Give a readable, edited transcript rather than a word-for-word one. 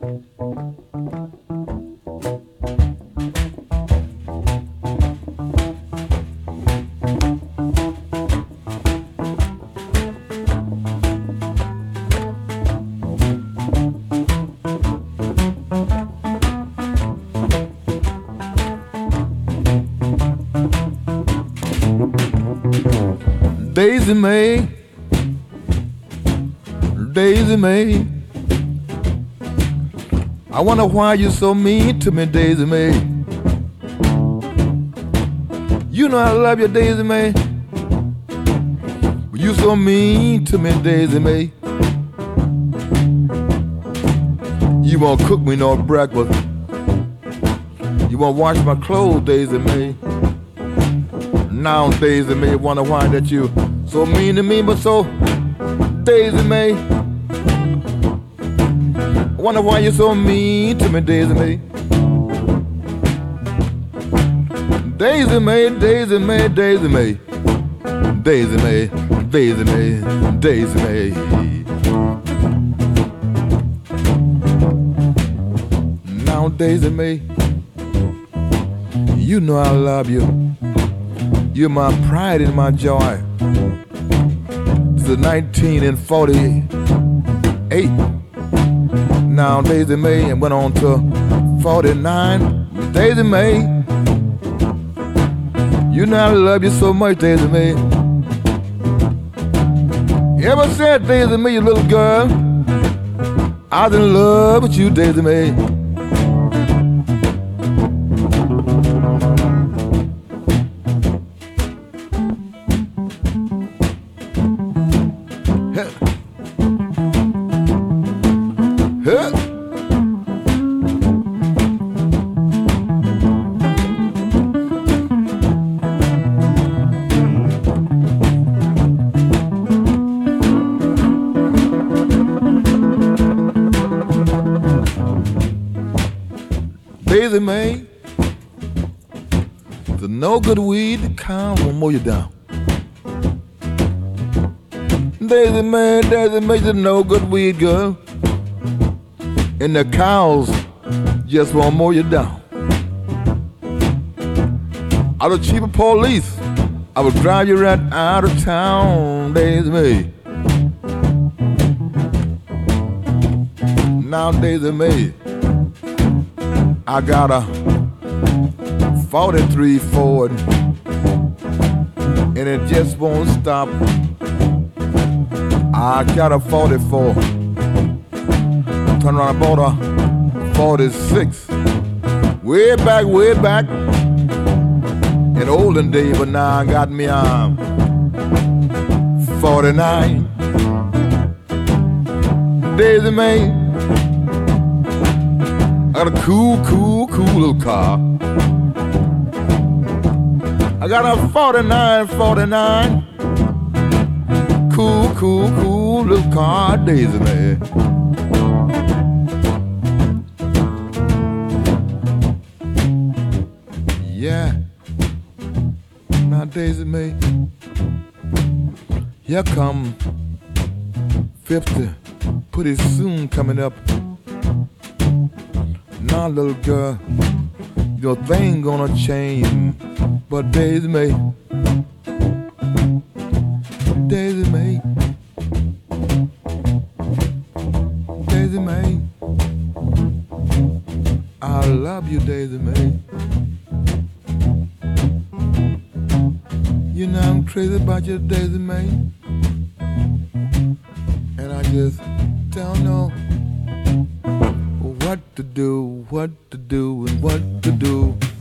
Daisy Mae, Daisy Mae, I wonder why you're so mean to me, Daisy Mae. You know I love you, Daisy Mae. You so mean to me, Daisy Mae. You won't cook me no breakfast. You won't wash my clothes, Daisy Mae. Now, Daisy Mae, wonder why that you so mean to me, but so, Daisy Mae. Wonder why you're so mean to me, Daisy Mae. Daisy Mae, Daisy Mae, Daisy Mae. Daisy Mae, Daisy Mae, Daisy Mae. Now, Daisy Mae, you know I love you. You're my pride and my joy. It's the 1948. Now Daisy Mae and went on to 49. Daisy Mae, you know I love you so much, Daisy Mae. Ever since Daisy Mae, you little girl, I was in love with you, Daisy Mae. Daisy Mae, the no good weed, the cow will mow you down. Daisy Mae, the no good weed, girl, and the cows just won't mow you down. I was chief of police, I would drive you right out of town, Daisy Mae. Now, Daisy Mae, I got a 43 Ford, and it just won't stop. I got a 44. Turn around, I bought a 46. Way back in olden days, but now I got me a 49. Daisy Mae, I got a cool little car. I got a 49. Cool little car, Daisy Mae. Yeah. Now, Daisy Mae, here come 50, pretty soon coming up. Now, little girl, your thing gonna change, but Daisy Mae, Daisy Mae, Daisy Mae, I love you, Daisy Mae. You know I'm crazy about you, Daisy Mae, and I just don't know what to do, and what to do.